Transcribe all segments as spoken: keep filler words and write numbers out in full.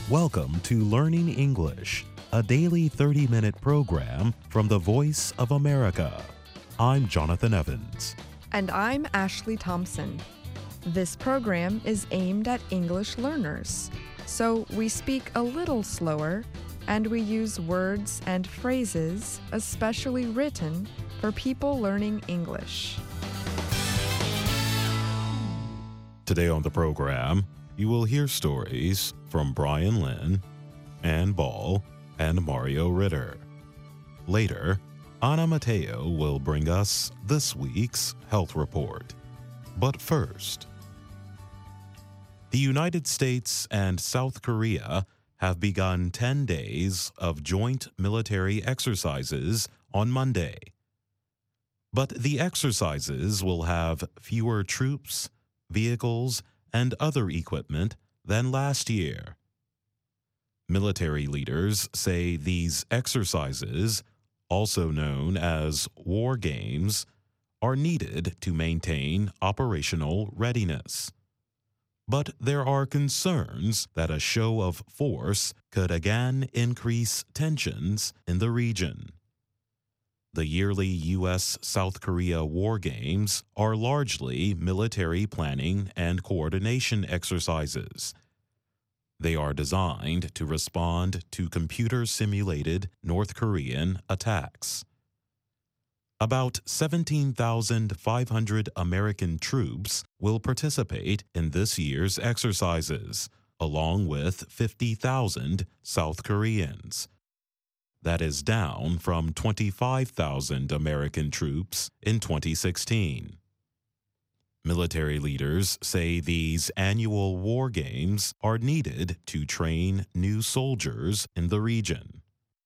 Welcome to Learning English, a daily thirty-minute program from the Voice of America. I'm Jonathan Evans. And I'm Ashley Thompson. This program is aimed at English learners, so we speak a little slower and we use words and phrases especially written for people learning English. Today on the program, you will hear stories from Brian Lynn, Ann Ball, and Mario Ritter. Later, Ana Mateo will bring us this week's health report. But first, the United States and South Korea have begun ten days of joint military exercises on Monday. But the exercises will have fewer troops, vehicles, and other equipment than last year. Military leaders say these exercises, also known as war games, are needed to maintain operational readiness. But there are concerns that a show of force could again increase tensions in the region. The yearly U S South Korea War Games are largely military planning and coordination exercises. They are designed to respond to computer-simulated North Korean attacks. About seventeen thousand five hundred American troops will participate in this year's exercises, along with fifty thousand South Koreans. That is down from twenty-five thousand American troops in twenty sixteen. Military leaders say these annual war games are needed to train new soldiers in the region.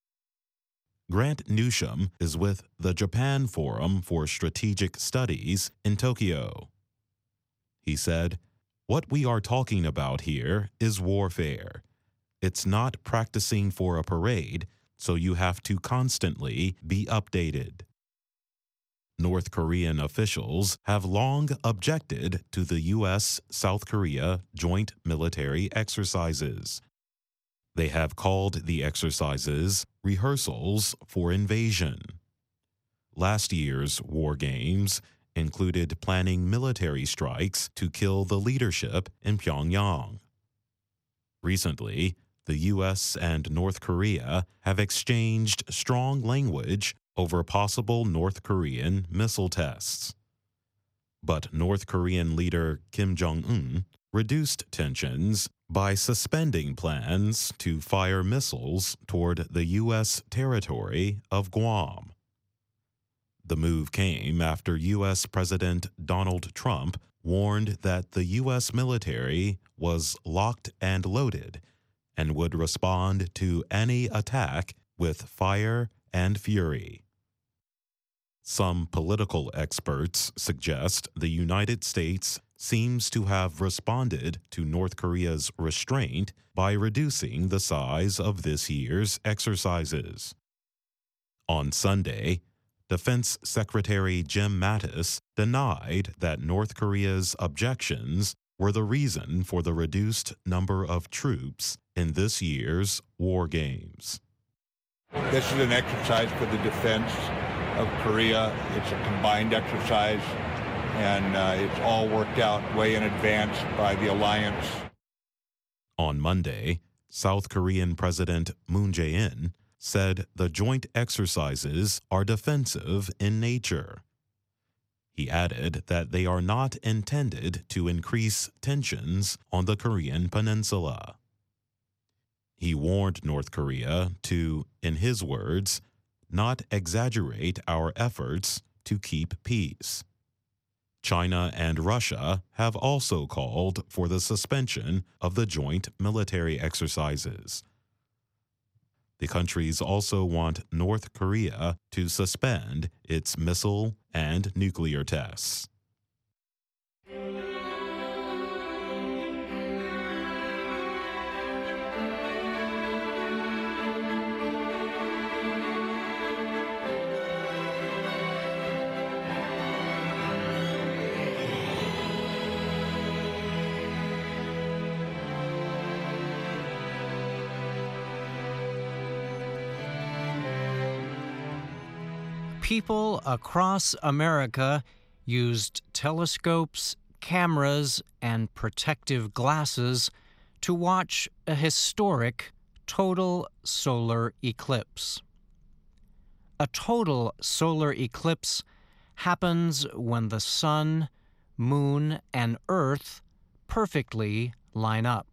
Grant Newsham is with the Japan Forum for Strategic Studies in Tokyo. He said, "What we are talking about here is warfare. It's not practicing for a parade, so you have to constantly be updated." North Korean officials have long objected to the U S South Korea joint military exercises. They have called the exercises rehearsals for invasion. Last year's war games included planning military strikes to kill the leadership in Pyongyang. Recently, the U S and North Korea have exchanged strong language over possible North Korean missile tests. But North Korean leader Kim Jong-un reduced tensions by suspending plans to fire missiles toward the U S territory of Guam. The move came after U S President Donald Trump warned that the U S military was locked and loaded and would respond to any attack with fire and fury. Some political experts suggest the United States seems to have responded to North Korea's restraint by reducing the size of this year's exercises. On Sunday, Defense Secretary Jim Mattis denied that North Korea's objections were the reason for the reduced number of troops in this year's war games. This is an exercise for the defense of Korea. It's a combined exercise, and uh, it's all worked out way in advance by the alliance. On Monday, South Korean President Moon Jae-in said the joint exercises are defensive in nature. He added that they are not intended to increase tensions on the Korean peninsula. He warned North Korea to, in his words, not exaggerate our efforts to keep peace. China and Russia have also called for the suspension of the joint military exercises. The countries also want North Korea to suspend its missile and nuclear tests. People across America used telescopes, cameras, and protective glasses to watch a historic total solar eclipse. A total solar eclipse happens when the sun, moon, and earth perfectly line up.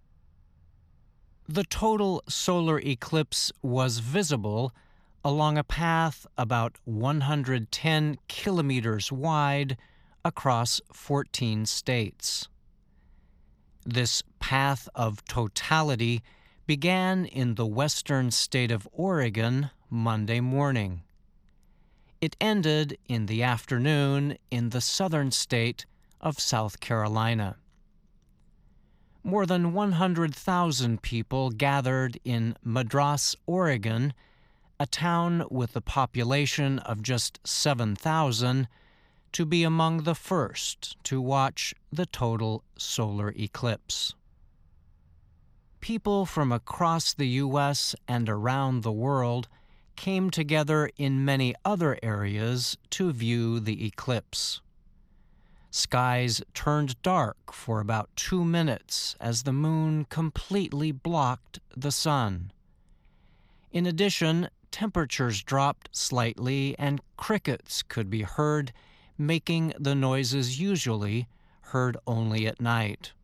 The total solar eclipse was visible along a path about one hundred ten kilometers wide across fourteen states. This path of totality began in the western state of Oregon Monday morning. It ended in the afternoon in the southern state of South Carolina. More than one hundred thousand people gathered in Madras, Oregon, a town with a population of just seven thousand, to be among the first to watch the total solar eclipse. People from across the U S and around the world came together in many other areas to view the eclipse. Skies turned dark for about two minutes as the moon completely blocked the sun. In addition, temperatures dropped slightly and crickets could be heard, making the noises usually heard only at night.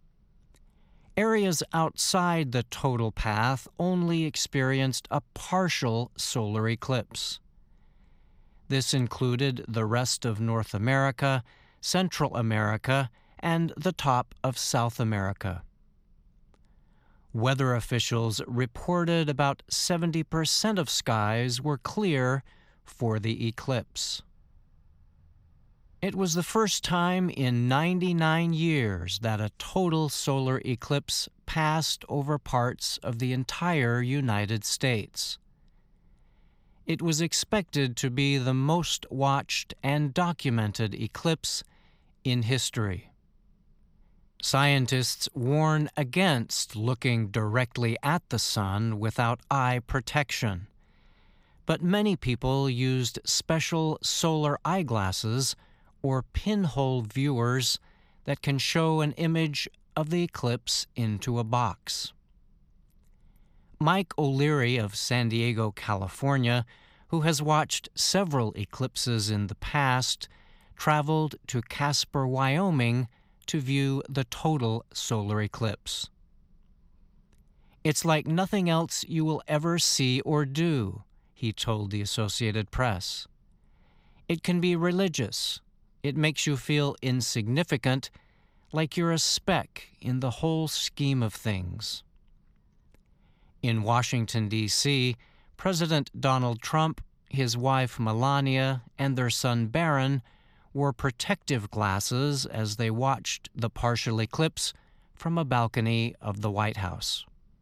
Areas outside the total path only experienced a partial solar eclipse. This included the rest of North America, Central America, and the top of South America. Weather officials reported about seventy percent of skies were clear for the eclipse. It was the first time in ninety-nine years that a total solar eclipse passed over parts of the entire United States. It was expected to be the most watched and documented eclipse in history. Scientists warn against looking directly at the sun without eye protection, but many people used special solar eyeglasses or pinhole viewers that can show an image of the eclipse into a box. Mike O'Leary of San Diego, California, who has watched several eclipses in the past, traveled to Casper, Wyoming to view the total solar eclipse. "It's like nothing else you will ever see or do," he told the Associated Press. "It can be religious. It makes you feel insignificant, like you're a speck in the whole scheme of things." In Washington, D C, President Donald Trump, his wife Melania, and their son Barron wore protective glasses as they watched the partial eclipse from a balcony of the White House.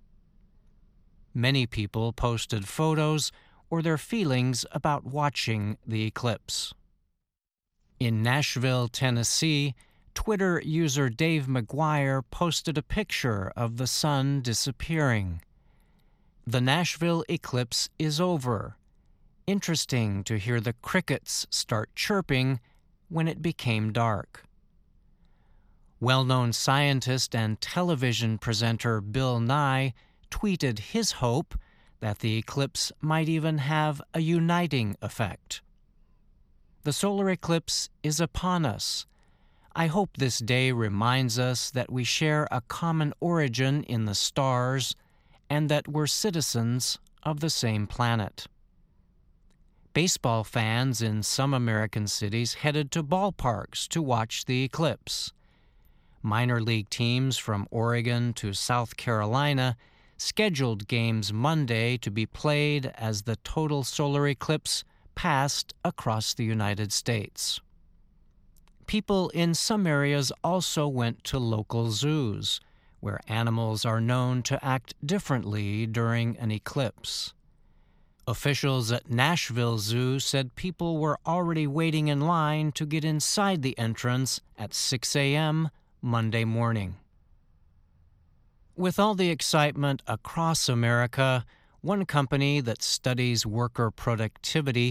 Many people posted photos or their feelings about watching the eclipse. In Nashville, Tennessee, Twitter user Dave McGuire posted a picture of the sun disappearing. "The Nashville eclipse is over. Interesting to hear the crickets start chirping when it became dark." Well-known scientist and television presenter Bill Nye tweeted his hope that the eclipse might even have a uniting effect. "The solar eclipse is upon us. I hope this day reminds us that we share a common origin in the stars and that we're citizens of the same planet." Baseball fans in some American cities headed to ballparks to watch the eclipse. Minor league teams from Oregon to South Carolina scheduled games Monday to be played as the total solar eclipse passed across the United States. People in some areas also went to local zoos, where animals are known to act differently during an eclipse. Officials at Nashville Zoo said people were already waiting in line to get inside the entrance at six a.m. Monday morning. With all the excitement across America, one company that studies worker productivity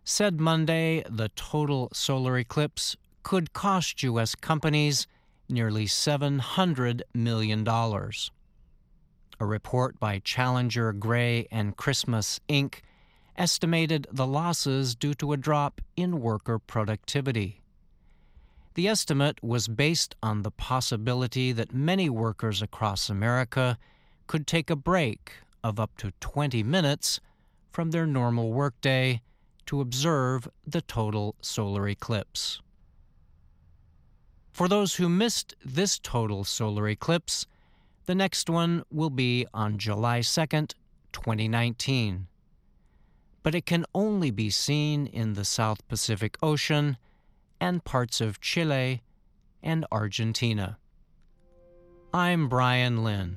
said Monday the total solar eclipse could cost U S companies nearly seven hundred million dollars. A report by Challenger, Gray, and Christmas, Incorporated estimated the losses due to a drop in worker productivity. The estimate was based on the possibility that many workers across America could take a break of up to twenty minutes from their normal workday to observe the total solar eclipse. For those who missed this total solar eclipse, the next one will be on July second, twenty nineteen. But it can only be seen in the South Pacific Ocean and parts of Chile and Argentina. I'm Brian Lynn.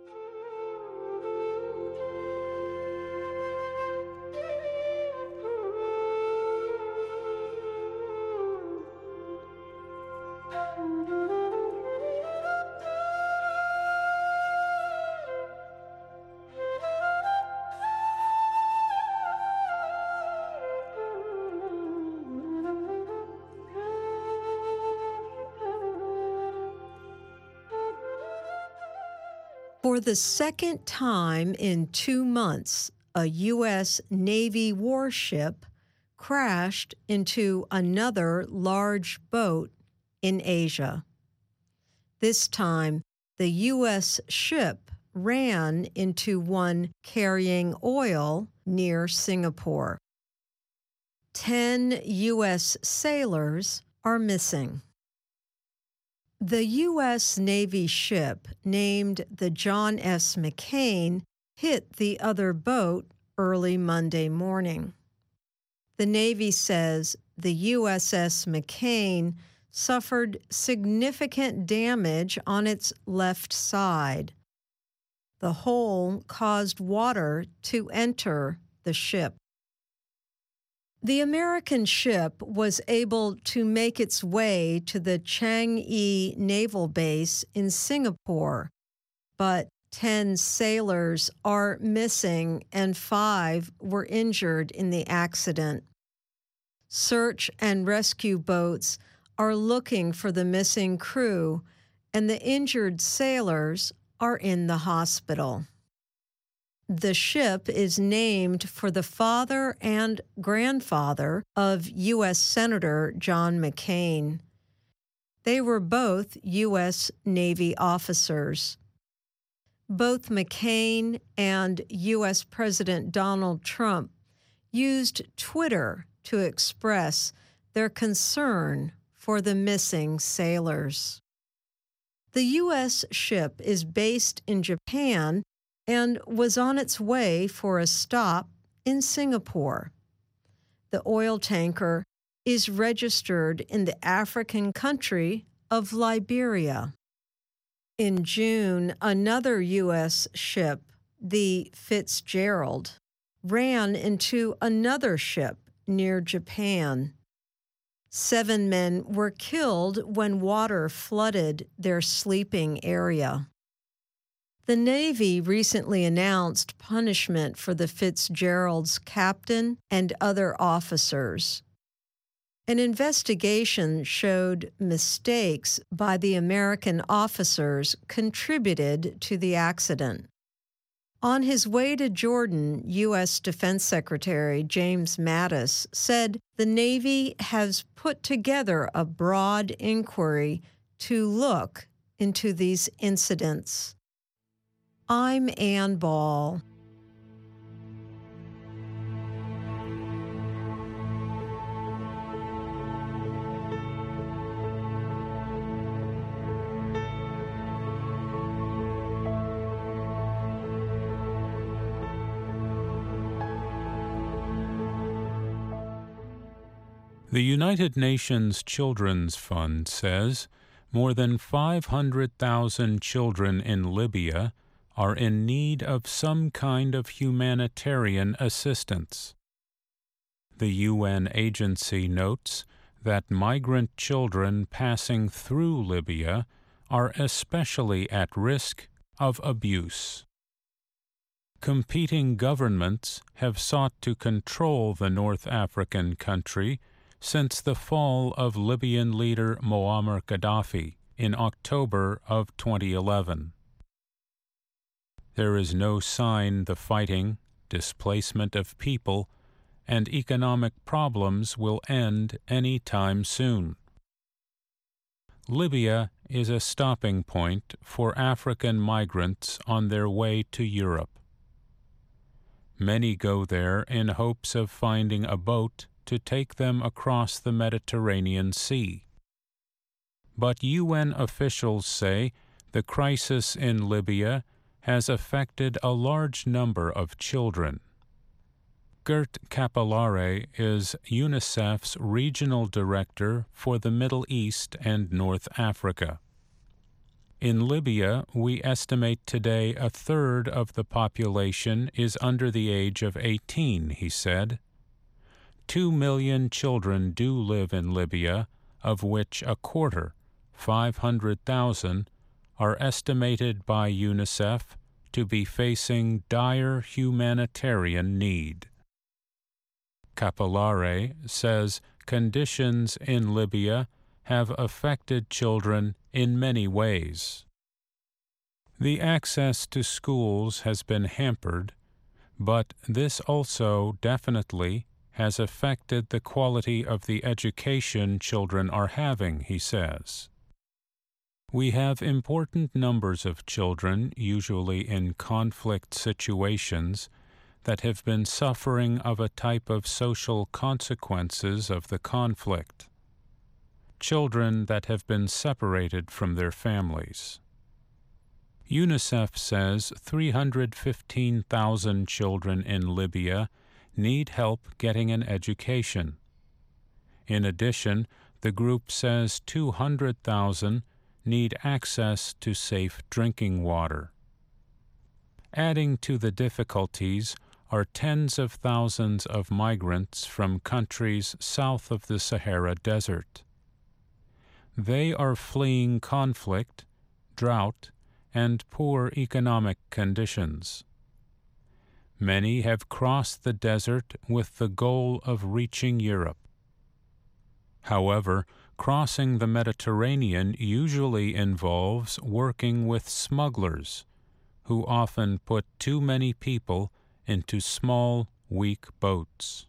For the second time in two months, a U S Navy warship crashed into another large boat in Asia. This time, the U S ship ran into one carrying oil near Singapore. Ten U S sailors are missing. The U S Navy ship named the John S. McCain hit the other boat early Monday morning. The Navy says the U S S McCain suffered significant damage on its left side. The hole caused water to enter the ship. The American ship was able to make its way to the Changi Naval Base in Singapore, but ten sailors are missing and five were injured in the accident. Search and rescue boats are looking for the missing crew, and the injured sailors are in the hospital. The ship is named for the father and grandfather of U S Senator John McCain. They were both U S Navy officers. Both McCain and U S President Donald Trump used Twitter to express their concern for the missing sailors. The U S ship is based in Japan and was on its way for a stop in Singapore. The oil tanker is registered in the African country of Liberia. In June, another U S ship, the Fitzgerald, ran into another ship near Japan. Seven men were killed when water flooded their sleeping area. The Navy recently announced punishment for the Fitzgerald's captain and other officers. An investigation showed mistakes by the American officers contributed to the accident. On his way to Jordan, U S Defense Secretary James Mattis said the Navy has put together a broad inquiry to look into these incidents. I'm Ann Ball. The United Nations Children's Fund says more than five hundred thousand children in Libya are in need of some kind of humanitarian assistance. The U N agency notes that migrant children passing through Libya are especially at risk of abuse. Competing governments have sought to control the North African country since the fall of Libyan leader Muammar Gaddafi in October of twenty eleven. There is no sign the fighting, displacement of people, and economic problems will end any time soon. Libya is a stopping point for African migrants on their way to Europe. Many go there in hopes of finding a boat to take them across the Mediterranean Sea. But U N officials say the crisis in Libya has affected a large number of children. Gert Capillare is UNICEF's regional director for the Middle East and North Africa. In Libya, we estimate today a third of the population is under the age of eighteen, he said. Two million children do live in Libya, of which a quarter, five hundred thousand, are estimated by UNICEF to be facing dire humanitarian need. Capillare says conditions in Libya have affected children in many ways. The access to schools has been hampered, but this also definitely has affected the quality of the education children are having, he says. We have important numbers of children, usually in conflict situations, that have been suffering of a type of social consequences of the conflict. Children that have been separated from their families. UNICEF says three hundred fifteen thousand children in Libya need help getting an education. In addition, the group says two hundred thousand need access to safe drinking water. Adding to the difficulties are tens of thousands of migrants from countries south of the Sahara Desert. They are fleeing conflict, drought, and poor economic conditions. Many have crossed the desert with the goal of reaching Europe. However, crossing the Mediterranean usually involves working with smugglers, who often put too many people into small, weak boats.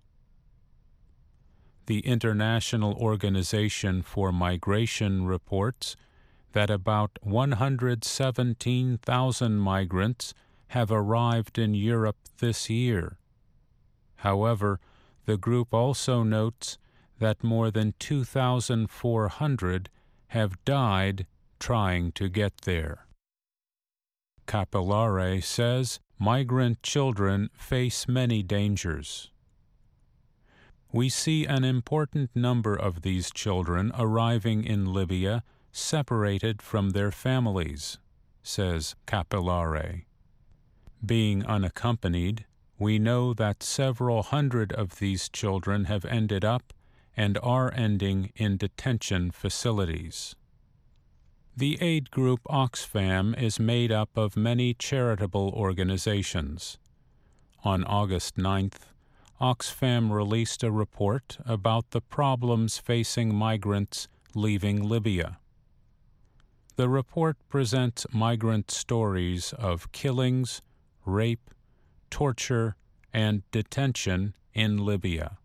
The International Organization for Migration reports that about one hundred seventeen thousand migrants have arrived in Europe this year. However, the group also notes that more than two thousand four hundred have died trying to get there. Capillare says migrant children face many dangers. We see an important number of these children arriving in Libya separated from their families, says Capillare. Being unaccompanied, we know that several hundred of these children have ended up and are ending in detention facilities. The aid group Oxfam is made up of many charitable organizations. On August ninth, Oxfam released a report about the problems facing migrants leaving Libya. The report presents migrant stories of killings, rape, torture, and detention in Libya.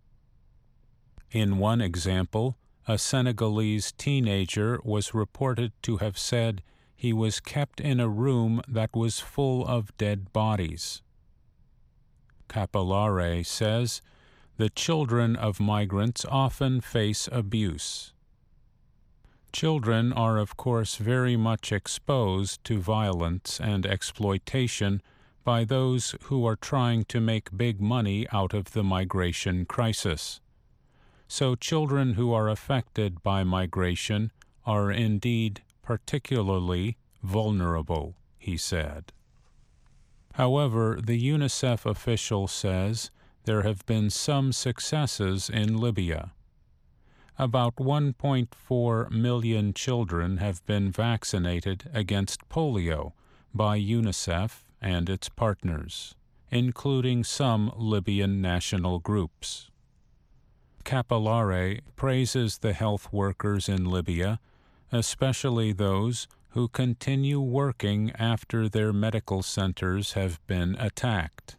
In one example, a Senegalese teenager was reported to have said he was kept in a room that was full of dead bodies. Capillare says the children of migrants often face abuse. Children are, of course, very much exposed to violence and exploitation by those who are trying to make big money out of the migration crisis. So children who are affected by migration are indeed particularly vulnerable, he said. However, the UNICEF official says there have been some successes in Libya. About one point four million children have been vaccinated against polio by UNICEF and its partners, including some Libyan national groups. Capillare praises the health workers in Libya, especially those who continue working after their medical centers have been attacked.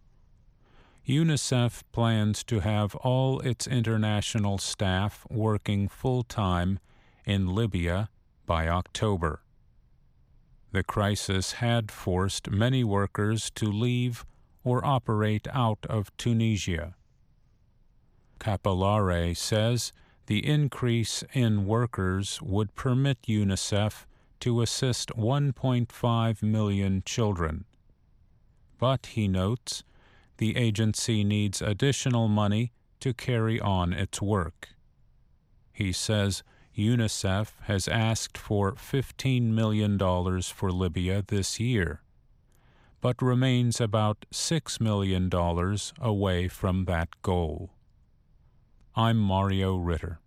UNICEF plans to have all its international staff working full-time in Libya by October. The crisis had forced many workers to leave or operate out of Tunisia. Capillare says the increase in workers would permit UNICEF to assist one point five million children. But, he notes, the agency needs additional money to carry on its work. He says UNICEF has asked for fifteen million dollars for Libya this year, but remains about six million dollars away from that goal. I'm Mario Ritter.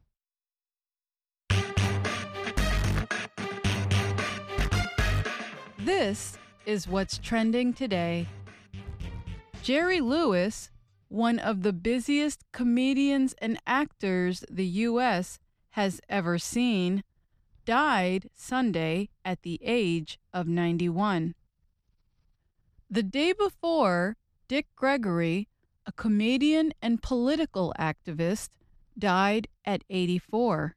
This is what's trending today. Jerry Lewis, one of the busiest comedians and actors the U S has ever seen, died Sunday at the age of ninety-one. The day before, Dick Gregory, a comedian and political activist, died at eighty-four.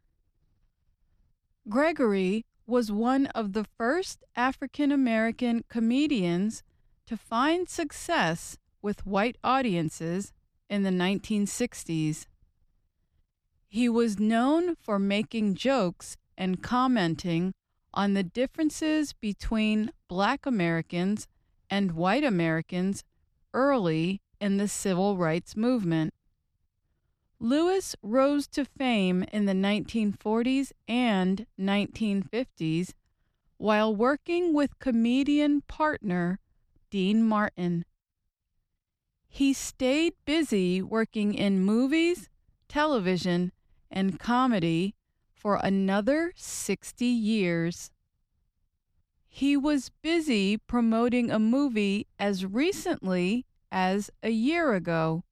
Gregory was one of the first African-American comedians to find success with white audiences in the nineteen sixties. He was known for making jokes and commenting on the differences between Black Americans and white Americans early in the civil rights movement. Lewis rose to fame in the nineteen forties and nineteen fifties while working with comedian partner Dean Martin. He stayed busy working in movies, television, and comedy for another sixty years. He was busy promoting a movie as recently as a year ago.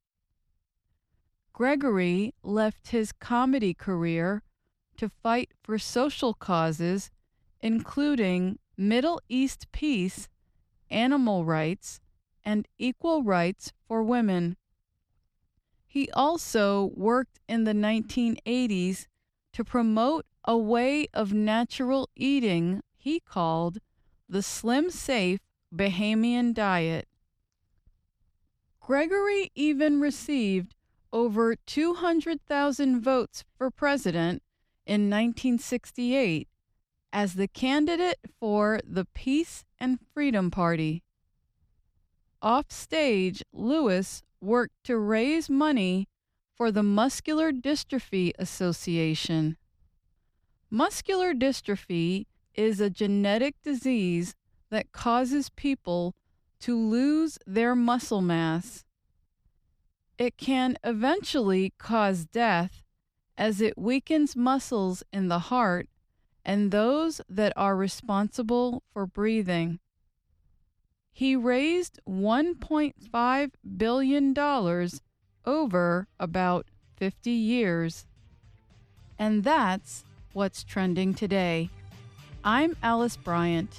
Gregory left his comedy career to fight for social causes, including Middle East peace, animal rights, and equal rights for women. He also worked in the nineteen eighties to promote a way of natural eating he called the Slim Safe Bahamian diet. Gregory even received over two hundred thousand votes for president in nineteen sixty-eight as the candidate for the Peace and Freedom Party. Offstage, Lewis worked to raise money for the Muscular Dystrophy Association. Muscular dystrophy is a genetic disease that causes people to lose their muscle mass. It can eventually cause death as it weakens muscles in the heart and those that are responsible for breathing. He raised one point five billion dollars over about fifty years. And that's what's trending today. I'm Alice Bryant.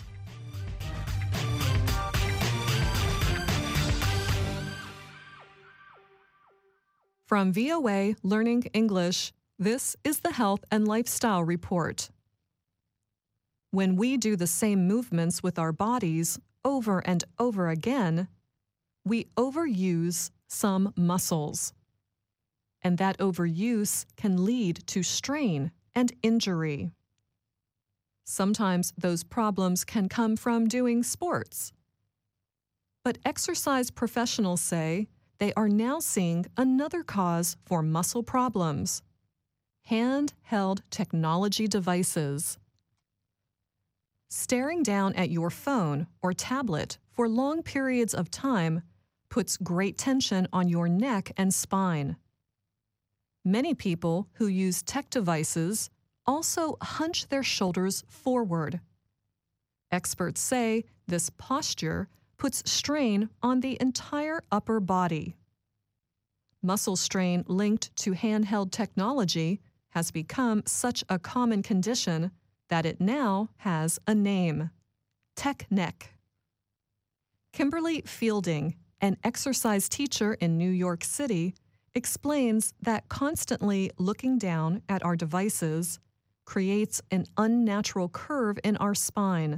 From V O A Learning English, this is the Health and Lifestyle Report. When we do the same movements with our bodies over and over again, we overuse some muscles. And that overuse can lead to strain and injury. Sometimes those problems can come from doing sports. But exercise professionals say they are now seeing another cause for muscle problems: handheld technology devices. Staring down at your phone or tablet for long periods of time puts great tension on your neck and spine. Many people who use tech devices also hunch their shoulders forward. Experts say this posture puts strain on the entire upper body. Muscle strain linked to handheld technology has become such a common condition that it now has a name: tech neck. Kimberly Fielding, an exercise teacher in New York City, explains that constantly looking down at our devices creates an unnatural curve in our spine.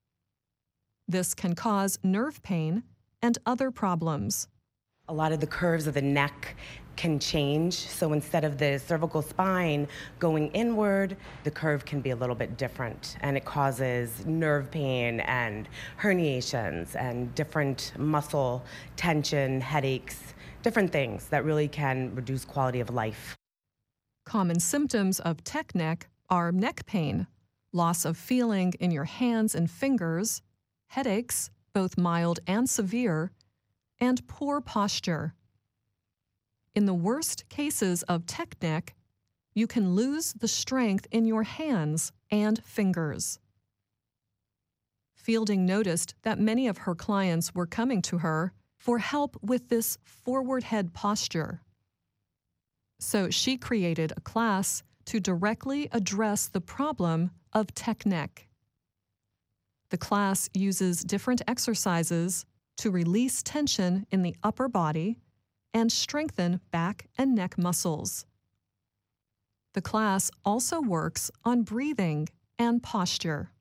This can cause nerve pain and other problems. A lot of the curves of the neck can change, so instead of the cervical spine going inward, the curve can be a little bit different, and it causes nerve pain and herniations and different muscle tension, headaches, different things that really can reduce quality of life. Common symptoms of tech neck are neck pain, loss of feeling in your hands and fingers, headaches, both mild and severe, and poor posture. In the worst cases of tech neck, you can lose the strength in your hands and fingers. Fielding noticed that many of her clients were coming to her for help with this forward head posture. So she created a class to directly address the problem of tech neck. The class uses different exercises to release tension in the upper body and strengthen back and neck muscles. The class also works on breathing and posture.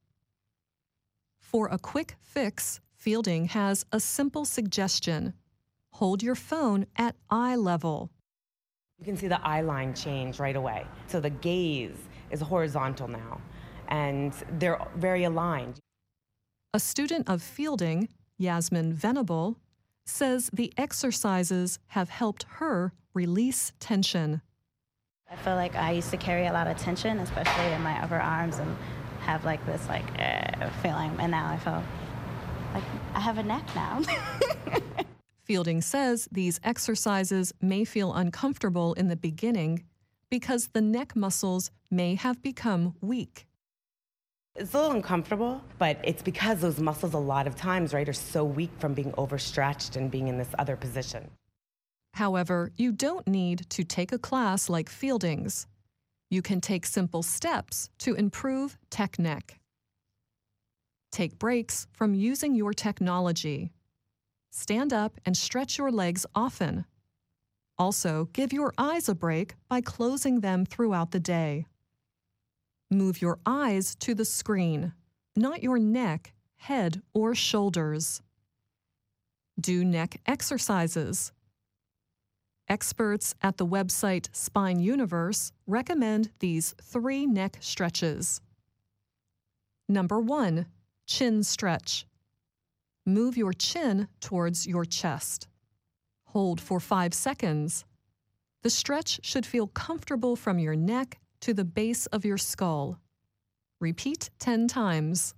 For a quick fix, Fielding has a simple suggestion: hold your phone at eye level. You can see the eye line change right away. So the gaze is horizontal now, and they're very aligned. A student of Fielding, Yasmin Venable, says the exercises have helped her release tension. I feel like I used to carry a lot of tension, especially in my upper arms, and have like this like uh, feeling, and now I feel like I have a neck now. Fielding says these exercises may feel uncomfortable in the beginning because the neck muscles may have become weak. It's a little uncomfortable, but it's because those muscles a lot of times, right, are so weak from being overstretched and being in this other position. However, you don't need to take a class like Fielding's. You can take simple steps to improve tech neck. Take breaks from using your technology. Stand up and stretch your legs often. Also, give your eyes a break by closing them throughout the day. Move your eyes to the screen, not your neck, head, or shoulders. Do neck exercises. Experts at the website Spine Universe recommend these three neck stretches. Number one, chin stretch. Move your chin towards your chest. Hold for five seconds. The stretch should feel comfortable from your neck to the base of your skull. Repeat ten times.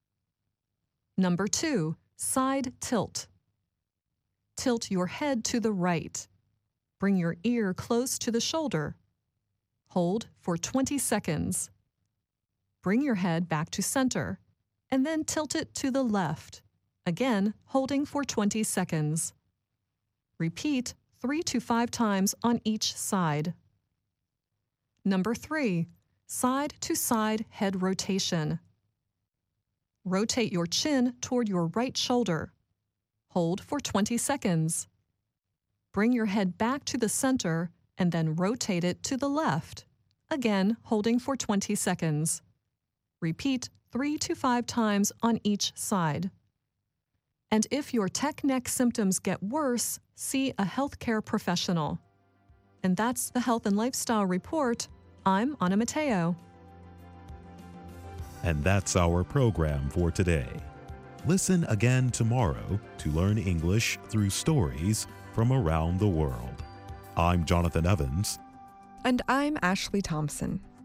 Number two, side tilt. Tilt your head to the right. Bring your ear close to the shoulder. Hold for twenty seconds. Bring your head back to center, and then tilt it to the left, again holding for twenty seconds. Repeat three to five times on each side. Number three, side-to-side head rotation. Rotate your chin toward your right shoulder. Hold for twenty seconds. Bring your head back to the center and then rotate it to the left, again holding for twenty seconds. Repeat three to five times on each side. And if your tech neck symptoms get worse, see a healthcare professional. And that's the Health and Lifestyle Report. I'm Anna Matteo. And that's our program for today. Listen again tomorrow to learn English through stories from around the world. I'm Jonathan Evans. And I'm Ashley Thompson.